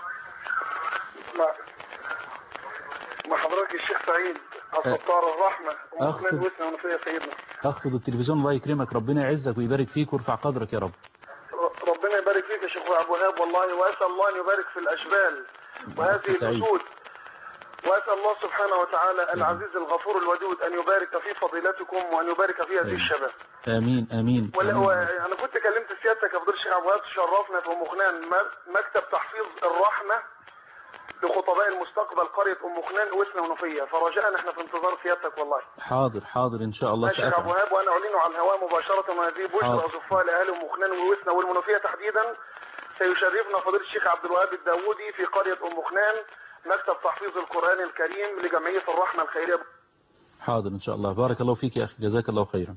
مع حضرتك الشيخ سعيد الستار الرحمة ومخلد وسنا ونفية سيدنا. أخفض التلفزيون الله يكرمك، ربنا يعزك ويبارك فيك ويرفع قدرك يا رب. ربنا يبارك فيك يا شيخ عبد الوهاب والله، وأسأل الله أن يبارك في الأشبال وهذه الأسود، وأسأل الله سبحانه وتعالى العزيز الغفور الودود أن يبارك في فضيلتكم وأن يبارك في هذه الشباب. آمين آمين. أنا كنت كلمت سيادتك يا فضيلة الشيخ عبد الوهاب، تشرفنا في أم خنان مكتب تحفيظ الرحمة لخطباء المستقبل قرية أم خنان وسنا ونفية، فرجاء احنا في انتظار سيادتك والله. حاضر إن شاء الله. الشيخ أبو وهاب، وأنا أعلنه على الهواء مباشرة، وهذه بشرى أصفاء لأهل أم خنان ووسنا والمنوفية تحديدا. سيشرفنا فضيلة الشيخ عبد الوهاب الداودي في قرية أم خنان مكتب تحفيظ القرآن الكريم لجمعية الرحمة الخيرية. حاضر إن شاء الله. بارك الله فيك يا أخي، جزاك الله خيرا.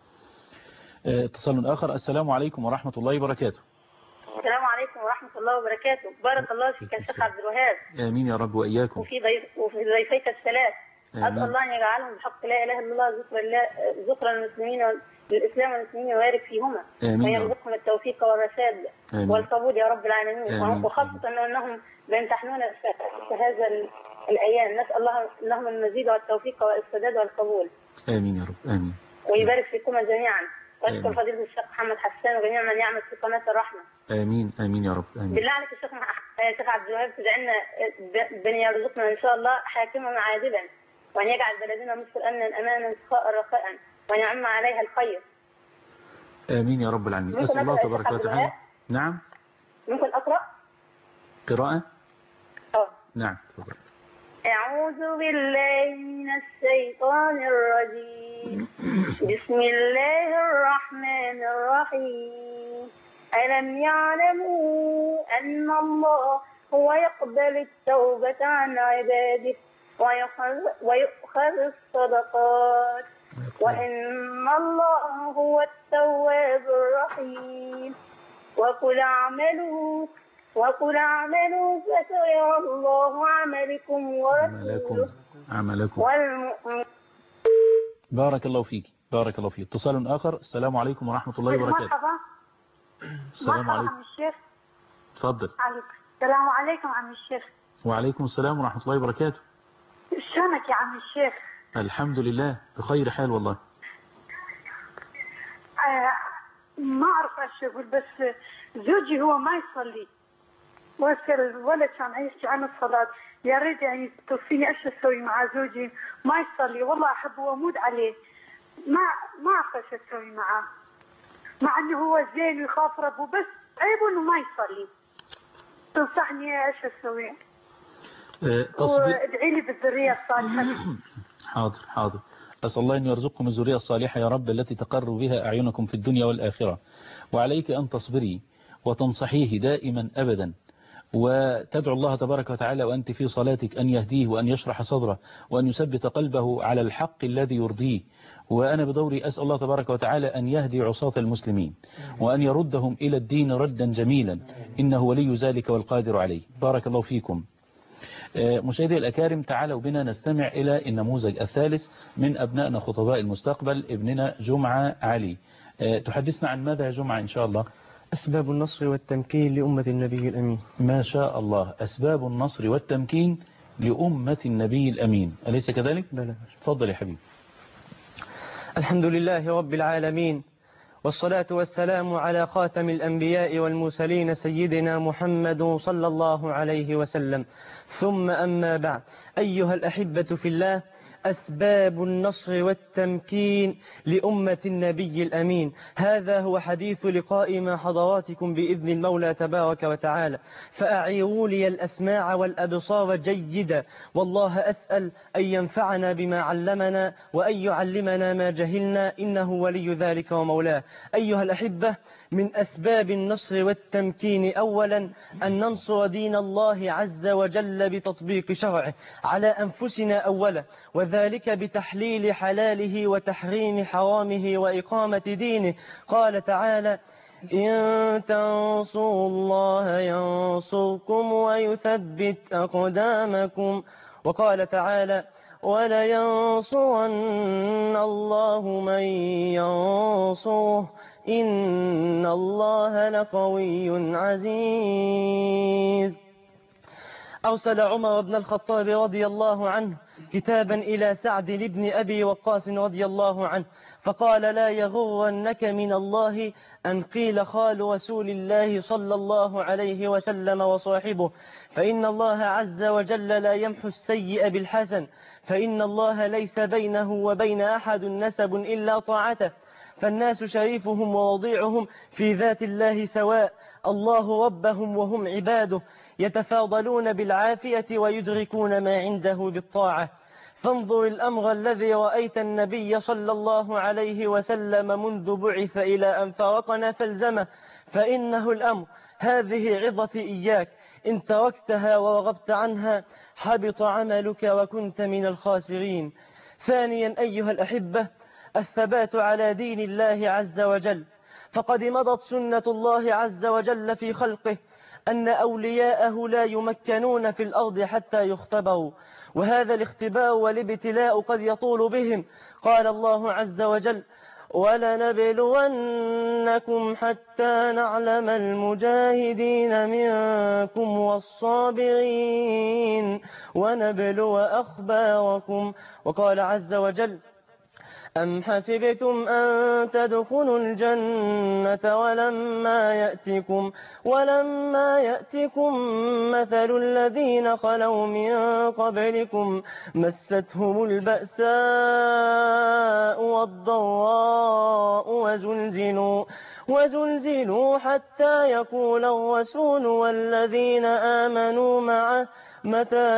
اتصال آخر. السلام عليكم ورحمة الله وبركاته. السلام عليكم ورحمة الله وبركاته. بارك الله فيك يا شيخ عبد الوهاب. آمين يا رب وإياكم. وفي ضيفيك الثلاث. أسأل الله أن يجعلهم بحق لا إله إلا الله ذكر المسلمين للإسلام والمسلمين ويبارك فيهما، ويرزقهم التوفيق والرشاد والقبول يا رب العالمين، وخاصة أنهم بيمتحنونا في هذا الأيام. نسأل الله لهم المزيد والتوفيق والسداد والقبول. آمين يا رب. آمين. ويبارك فيكم جميعا. واشكر فضيلة الشيخ محمد حسان وجميع من يعمل في قناة الرحمة. آمين آمين يا رب. آمين. بالله عليك يا شيخ عبد الوهاب تدعي لنا بأن يرزقنا إن شاء الله حاكما عادلا، وأن يجعل بلدنا مصر أمنا أمانا سخاء رخاء، وأن يعم عليها الخير. آمين يا رب العالمين. أسأل الله تبارك وتعالى. نعم. ممكن أقرأ؟ قراءة؟ نعم. أعوذ بالله من الشيطان الرجيم. بسم الله الرحمن الرحيم. ألم يعلموا أن الله هو يقبل التوبة عن عباده ويؤخذ الصدقات، وإن الله هو التواب الرحيم. وقل اعملوا فسيرى الله عملكم ورسوله والمؤمنين. بارك الله فيك. بارك الله فيك. اتصال آخر. السلام عليكم ورحمة الله وبركاته. مرحبا. السلام عليكم عم الشيخ. تفضل. السلام عليكم عم الشيخ. وعليكم السلام ورحمة الله وبركاته. شلونك يا عم الشيخ؟ الحمد لله بخير حال والله. ما أعرف ايش أقول، بس زوجي هو ما يصلي، وأذكر الولد كان يحكي عن الصلاة. يا ريت يعني توصيني ايش اسوي مع زوجي ما يصلي، والله احبه واموت عليه، ما اعرف ايش اسوي معاه، مع انه هو زين ويخاف ربه، بس عيبه انه ما يصلي. تنصحني ايش اسوي؟ وادعي لي بالذرية الصالحة. حاضر. أسأل الله أن يرزقكم الذرية الصالحة يا رب، التي تقر بها أعينكم في الدنيا والآخرة. وعليك أن تصبري وتنصحيه دائما أبدا، وتدعو الله تبارك وتعالى وأنت في صلاتك أن يهديه وأن يشرح صدره وأن يثبت قلبه على الحق الذي يرضيه. وأنا بدوري أسأل الله تبارك وتعالى أن يهدي عصاة المسلمين وأن يردهم إلى الدين ردا جميلا، إنه ولي ذلك والقادر عليه. بارك الله فيكم. مشاهدي الأكارم، تعالوا بنا نستمع إلى النموذج الثالث من أبنائنا خطباء المستقبل، ابننا جمعة علي. تحدثنا عن ماذا يا جمعة إن شاء الله؟ أسباب النصر والتمكين لأمة النبي الأمين. ما شاء الله، أسباب النصر والتمكين لأمة النبي الأمين، أليس كذلك؟ بلى. تفضل يا حبيبي. الحمد لله رب العالمين، والصلاة والسلام على خاتم الأنبياء والمرسلين سيدنا محمد صلى الله عليه وسلم. ثم أما بعد، أيها الأحبة في الله، أسباب النصر والتمكين لأمة النبي الأمين، هذا هو حديث لقاء مع حضراتكم بإذن المولى تبارك وتعالى، فأعيروا لي الأسماع والأبصار جيدا، والله أسأل أن ينفعنا بما علمنا وأن يعلمنا ما جهلنا، إنه ولي ذلك ومولاه. أيها الأحبة، من أسباب النصر والتمكين أولا أن ننصر دين الله عز وجل بتطبيق شرعه على أنفسنا أولا، وذلك بتحليل حلاله وتحريم حرامه وإقامة دينه. قال تعالى: إن تنصروا الله ينصركم ويثبت أقدامكم. وقال تعالى: ولينصرن الله من ينصره إن الله لقوي عزيز. أرسل عمر بن الخطاب رضي الله عنه كتابا إلى سعد بن أبي وقاص رضي الله عنه، فقال: لا يغرنك من الله أن قيل خال رسول الله صلى الله عليه وسلم وصاحبه، فإن الله عز وجل لا يمحو السيء بالحسن، فإن الله ليس بينه وبين أحد نسب إلا طاعته، فالناس شريفهم ووضيعهم في ذات الله سواء، الله ربهم وهم عباده، يتفاضلون بالعافية ويدركون ما عنده بالطاعة. فانظر الأمر الذي رأيت النبي صلى الله عليه وسلم منذ بعث إلى أن فارقنا فالزمه، فإنه الأمر. هذه عظتي إياك، إن تركتها ورغبت عنها حبط عملك وكنت من الخاسرين. ثانيا أيها الأحبة، الثبات على دين الله عز وجل، فقد مضت سنة الله عز وجل في خلقه أن أولياءه لا يمكنون في الأرض حتى يختبروا، وهذا الاختبار والابتلاء قد يطول بهم. قال الله عز وجل: ولنبلونكم حتى نعلم المجاهدين منكم والصابرين ونبلو أخباركم. وقال عز وجل: أم حسبتم أن تدخلوا الجنة ولما يأتكم مثل الذين خلوا من قبلكم مستهم البأساء والضراء وزلزلوا حتى يقول الرسول والذين آمنوا معه متى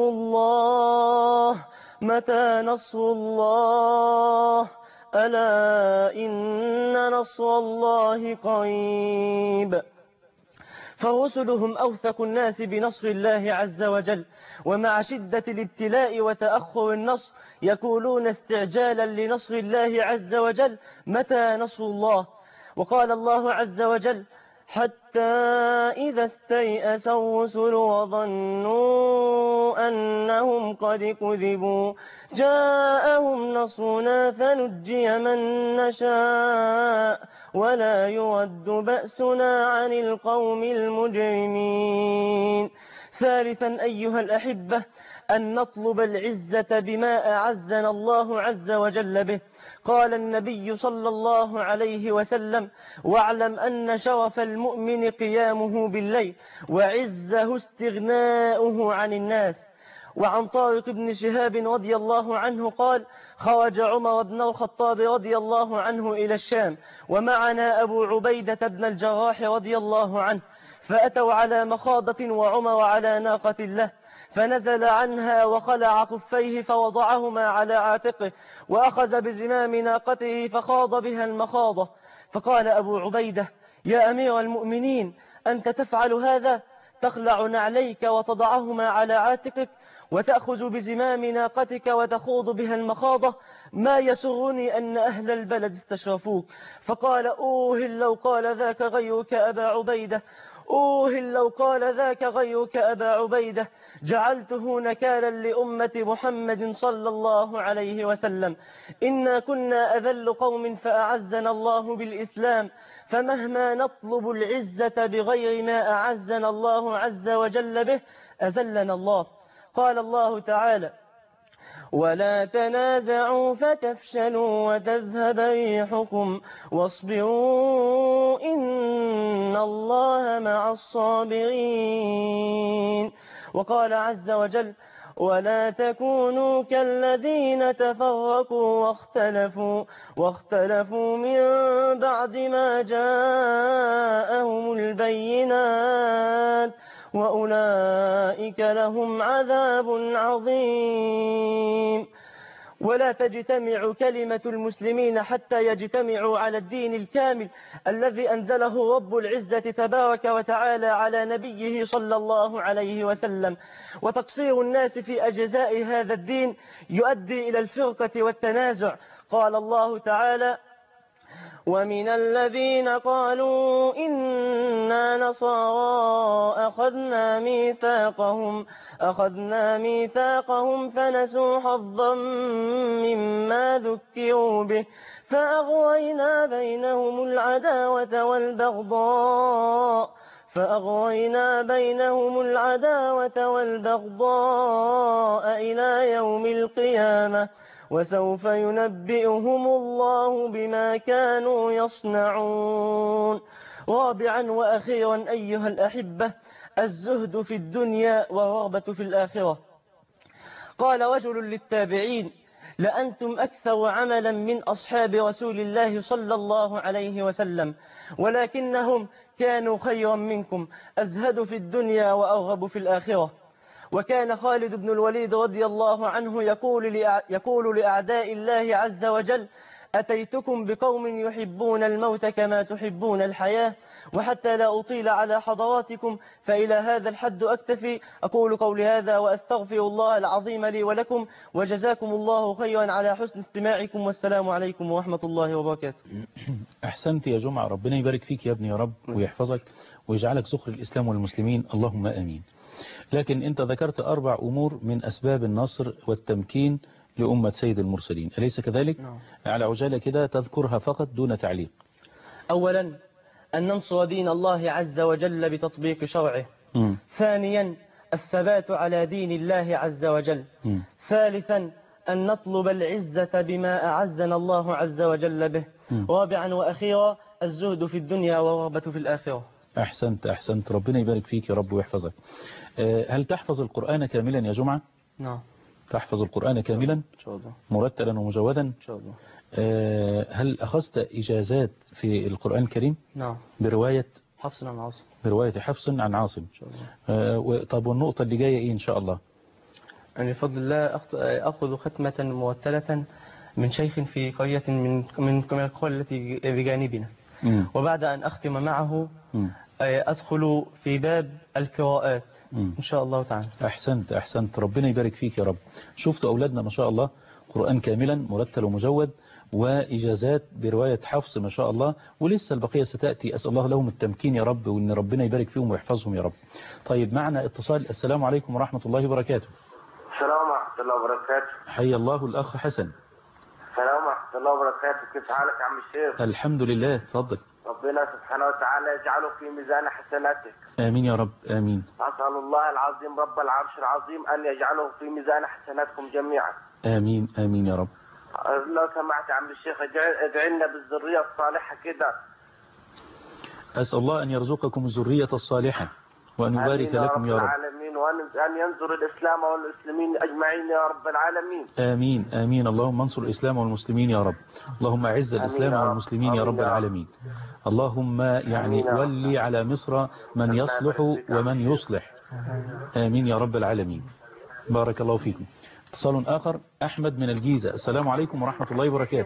نصر الله ألا إن نصر الله قريب. فرسلهم أوثق الناس بنصر الله عز وجل، ومع شدة الابتلاء وتأخر النصر يقولون استعجالا لنصر الله عز وجل: متى نصر الله؟ وقال الله عز وجل: حتى إذا استيأس الرسل وظنوا أنهم قد كذبوا جاءهم نصرنا فنجي من نشاء ولا يرد بأسنا عن القوم المجرمين. ثالثا أيها الأحبة، أن نطلب العزة بما أعزنا الله عز وجل به. قال النبي صلى الله عليه وسلم: واعلم أن شرف المؤمن قيامه بالليل وعزه استغناؤه عن الناس. وعن طارق بن شهاب رضي الله عنه قال: خرج عمر بن الخطاب رضي الله عنه إلى الشام ومعنا أبو عبيدة بن الجراح رضي الله عنه، فأتوا على مخاضة وعمر على ناقة له، فنزل عنها وخلع خفيه فوضعهما على عاتقه وأخذ بزمام ناقته فخاض بها المخاضة. فقال أبو عبيدة: يا أمير المؤمنين، أنت تفعل هذا؟ تخلع نعليك وتضعهما على عاتقك وتأخذ بزمام ناقتك وتخوض بها المخاضة، ما يسرني أن أهل البلد استشرفوك. فقال أوه لو قال ذاك غيرك أبا عبيدة، أوه لو قال ذاك غيرك أبا عبيدة، جعلته نكالا لأمة محمد صلى الله عليه وسلم. إنا كنا أذل قوم فأعزنا الله بالإسلام، فمهما نطلب العزة بغير ما أعزنا الله عز وجل به أذلنا الله. قال الله تعالى: ولا تنازعوا فتفشلوا وتذهب ريحكم واصبروا إن الله مع الصابرين. وقال عز وجل: ولا تكونوا كالذين تفرقوا واختلفوا من بعد ما جاءهم البينات وأولئك لهم عذاب عظيم. ولا تجتمع كلمة المسلمين حتى يجتمعوا على الدين الكامل الذي أنزله رب العزة تبارك وتعالى على نبيه صلى الله عليه وسلم. وتقصير الناس في أجزاء هذا الدين يؤدي إلى الفرقة والتنازع. قال الله تعالى: ومن الذين قالوا إنا نصارى أخذنا ميثاقهم فنسوا حظا مما ذكروا به فأغوينا بينهم العداوة والبغضاء إلى يوم القيامة وسوف ينبئهم الله بما كانوا يصنعون. رابعا وأخيرا أيها الأحبة، الزهد في الدنيا والرغبة في الآخرة. قال رجل للتابعين: لأنتم أكثر عملا من أصحاب رسول الله صلى الله عليه وسلم، ولكنهم كانوا خيرا منكم، أزهد في الدنيا وأرغب في الآخرة. وكان خالد بن الوليد رضي الله عنه يقول لأعداء الله عز وجل: أتيتكم بقوم يحبون الموت كما تحبون الحياة، وحتى لا أطيل على حضراتكم فإلى هذا الحد أكتفي. أقول قولي هذا وأستغفر الله العظيم لي ولكم، وجزاكم الله خيرا على حسن استماعكم، والسلام عليكم ورحمة الله وبركاته. أحسنت يا جمعة، ربنا يبارك فيك يا ابني يا رب ويحفظك ويجعلك ذخر الإسلام والمسلمين، اللهم آمين. لكن أنت ذكرت 4 أمور من أسباب النصر والتمكين لأمة سيد المرسلين، أليس كذلك؟ على عجالة كده تذكرها فقط دون تعليق. أولا أن ننصر دين الله عز وجل بتطبيق شرعه. ثانيا الثبات على دين الله عز وجل. ثالثا أن نطلب العزة بما أعزنا الله عز وجل به. رابعا وأخيرا الزهد في الدنيا والرغبة في الآخرة. أحسنت، ربنا يبارك فيك يا رب ويحفظك. هل تحفظ القرآن كاملا يا جمعة؟ نعم. تحفظ القرآن كاملا؟ إن شاء الله. مرتلا ومجودا؟ إن شاء الله. هل أخذت إجازات في القرآن الكريم؟ نعم. برواية حفص عن عاصم. برواية حفص عن عاصم. إن شاء الله. طب والنقطة اللي جاية إيه إن شاء الله؟ يعني بفضل الله أخذ ختمة مرتلة من شيخ في قرية من القرى التي بجانبنا. وبعد أن أختم معه أدخل في باب القراءات إن شاء الله تعالى. أحسنت، ربنا يبارك فيك يا رب. شفتوا أولادنا ما شاء الله قرآن كاملا مرتل ومجود وإجازات برواية حفص ما شاء الله، ولسه البقية ستأتي. أسأل الله لهم التمكين يا رب، وإن ربنا يبارك فيهم ويحفظهم يا رب. طيب معنا اتصال. السلام عليكم ورحمة الله وبركاته. السلام ورحمة الله وبركاته. حي الله الأخ حسن. السلام ورحمة الله وبركاته. كيف حالك يا عم الشيخ؟ الحمد لله، تفضل. ربنا سبحانه وتعالى يجعله في ميزان حسناتك. آمين يا رب، آمين. أسأل الله العظيم رب العرش العظيم أن يجعله في ميزان حسناتكم جميعا. آمين يا رب. لو سمعت يا عم الشيخ ادعي لنا بالذرية الصالحة كده. أسأل الله أن يرزقكم الذرية الصالحة وأن يبارك لكم يا رب العالمين، وأن ينصر الإسلام والمسلمين أجمعين يا رب العالمين. آمين. اللهم انصر الإسلام والمسلمين يا رب. اللهم أعز الإسلام والمسلمين يا رب العالمين. اللهم يعني ولي على مصر من يصلح ومن يصلح. آمين يا رب العالمين. بارك الله فيكم. اتصال آخر. أحمد من الجيزة. السلام عليكم ورحمة الله وبركاته.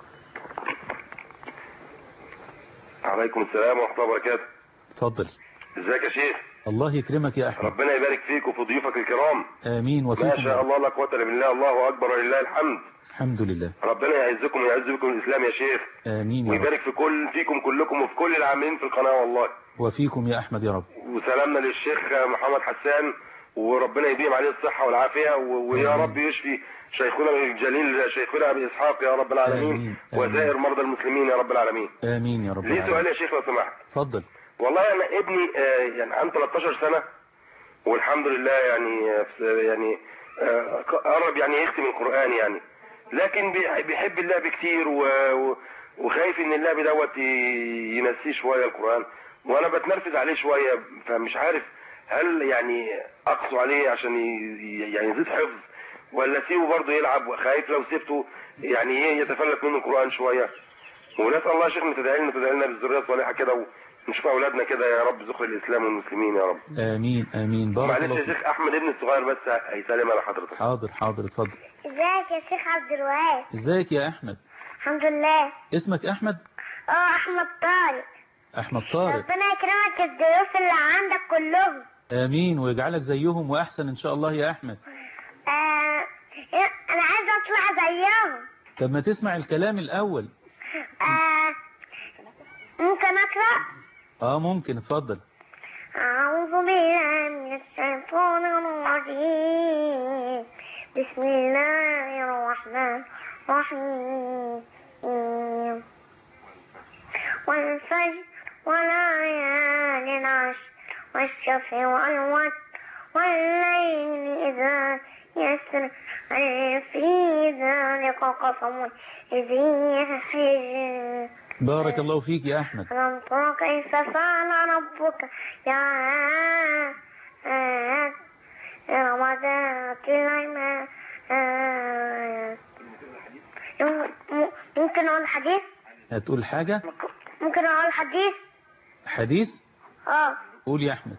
عليكم السلام ورحمة الله وبركاته. تفضل. ازيك يا شيخ؟ الله يكرمك يا أحمد. ربنا يبارك فيك وفي ضيوفك الكرام. آمين. وفيكم ما شاء الله لا قوة الا بالله، الله أكبر ولله الحمد. الحمد لله. ربنا يعزكم ويعز بكم الإسلام يا شيخ. آمين يا رب. ويبارك فيكم كلكم وفي كل العاملين في القناة والله. وفيكم يا أحمد يا رب. وسلامنا للشيخ محمد حسان، وربنا يديم عليه الصحة والعافية، ويا رب يشفي شيخنا الجليل شيخنا أبي إسحاق يا رب العالمين، وسائر مرضى المسلمين يا رب العالمين. آمين يا رب العالمين. ليه سؤال يا شيخ لو سمحت؟ اتفضل. والله أنا ابني يعني عنده 13 سنة والحمد لله يعني قرب يعني يختم القرآن يعني، لكن بيحب اللعب كتير وخايف ان اللعب دوت ينسيه شوية القرآن، وانا بتنرفز عليه شوية، فمش عارف هل يعني اقصوا عليه عشان يعني يزيد حفظ، ولا سيبه برضه يلعب، وخايف لو سيبته يعني يتفلت منه القرآن شوية. ونسأل الله يا شيخنا تدعي لنا بالذرية الصالحة كده، ونشوف اولادنا كده يا رب، ذكر الاسلام والمسلمين يا رب. امين امين. بارك الله فيك. معلش يا شيخ احمد ابني الصغير بس هيسلم على حضرتك. حاضر اتفضل. ازيك يا شيخ عبد الوهاب؟ ازيك يا احمد؟ الحمد لله. اسمك احمد؟ احمد طارق. احمد طارق. ربنا يكرمك الضيوف اللي عندك كلهم. امين، ويجعلك زيهم واحسن ان شاء الله يا احمد. انا عايزه اطلع زيهم. طب ما تسمع الكلام الاول. ممكن اقرا؟ ممكن، اتفضل. اعوذ بالله من الشيطان الرجيم، بسم الله الرحمن الرحيم، والفجر وليال العشر والشفع والوتر والليل إذا يسر، هل في ذلك قسم ذي حجر. بارك الله فيك يا أحمد. ألم تر كيف فعل ربك يا ذات العماد. ممكن أقول حديث؟ هتقول حاجة؟ ممكن أقول حديث؟ حديث؟ قول يا أحمد.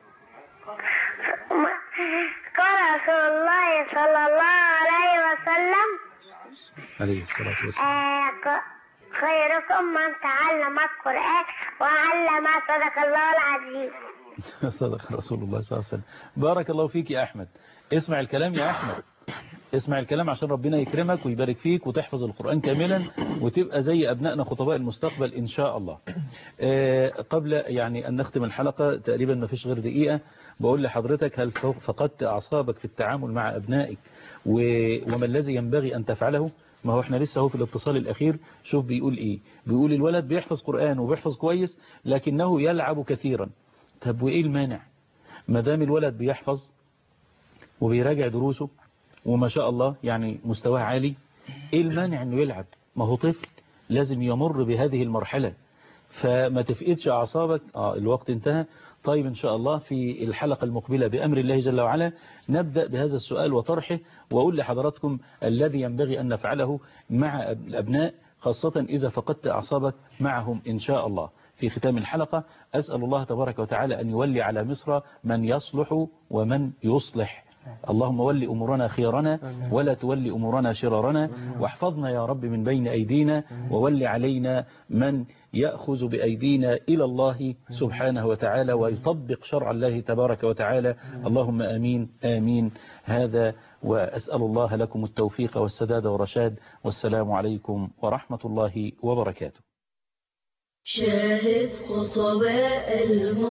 قال رسول الله صلى الله عليه وسلم عليه الصلاة والسلام خيركم من تعلم القرآن وعلم، صدق الله العظيم. صدق رسول الله صلى الله عليه وسلم. بارك الله فيك يا أحمد. اسمع الكلام يا أحمد، اسمع الكلام عشان ربنا يكرمك ويبارك فيك وتحفظ القرآن كاملا وتبقى زي أبنائنا خطباء المستقبل إن شاء الله. قبل يعني أن نختم الحلقة تقريبا ما فيش غير دقيقة، بقول لحضرتك هل فقدت أعصابك في التعامل مع أبنائك وما الذي ينبغي أن تفعله؟ ما هو احنا لسه هو في الاتصال الأخير شوف بيقول إيه، بيقول الولد بيحفظ قرآن وبيحفظ كويس لكنه يلعب كثيرا. طب وإيه المانع؟ ما دام الولد بيحفظ وبيراجع دروسه وما شاء الله يعني مستواه عالي، ايه المانع انه يلعب؟ ما هو طفل لازم يمر بهذه المرحلة، فما تفقدش اعصابك. الوقت انتهى. طيب ان شاء الله في الحلقة المقبلة بأمر الله جل وعلا نبدأ بهذا السؤال وطرحه، وأقول لحضراتكم الذي ينبغي أن نفعله مع الأبناء خاصة إذا فقدت أعصابك معهم إن شاء الله. في ختام الحلقة أسأل الله تبارك وتعالى أن يولي على مصر من يصلح ومن يصلح. اللهم ولي أمورنا خيارنا ولا تولي أمورنا شرارنا، واحفظنا يا رب من بين أيدينا، وولي علينا من يأخذ بأيدينا إلى الله سبحانه وتعالى ويطبق شرع الله تبارك وتعالى. اللهم آمين آمين. هذا وأسأل الله لكم التوفيق والسداد والرشاد، والسلام عليكم ورحمة الله وبركاته. شاهد خطباء